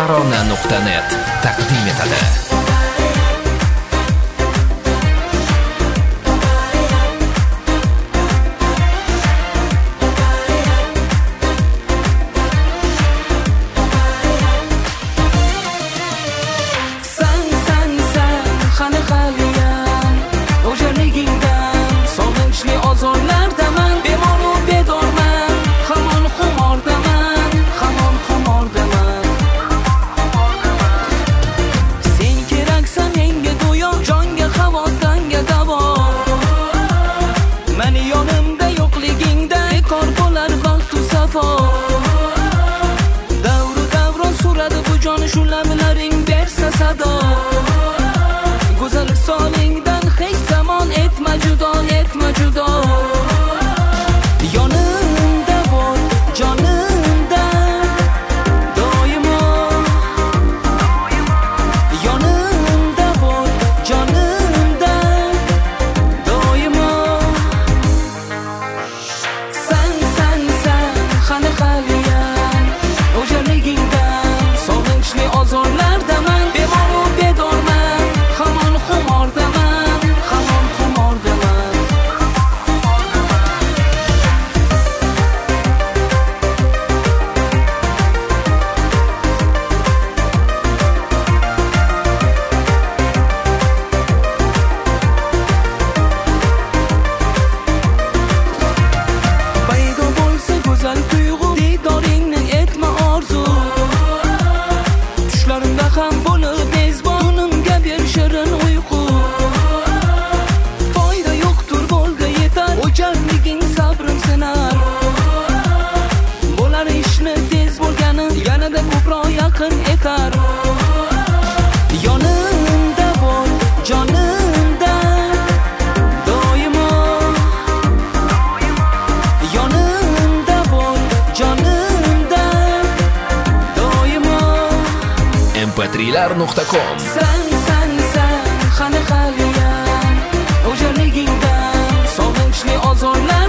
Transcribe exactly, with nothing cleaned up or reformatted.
tarona nuqta net taqdim etadi. Davru davron suradi bu jon shu lablaring bersa sado. Go'zal solingdan hech zamon etma judo, etma judo. Yonimda bo'l jonimda doimo, yonimda bo'l jonimda doimo. Sen sen sen qani qalyan o'jarligingdan sog'inchli ozorlardaman, bemoru bedorman, hamon xumordaman, hamon xumordaman. Paydo bo'lsa go'zal tuyg'u, didoringni etma orzu. Tushlarimda ham bo'lib mezbon, tunimga ber shirin uyqu. Foyda yo'qtur, bo'lga yetar, o'jarliging sabrim sinar. Bo'lar ishni tez bo'lgani yanada ko'proq yaqin etar. Yonimda bo'l jonimda doimo, yonimda bo'l jonimda doimo. em pe tri lar nuqta com Sen sen sen qani qalyan o'jarligingdan sog'inchli ozorlar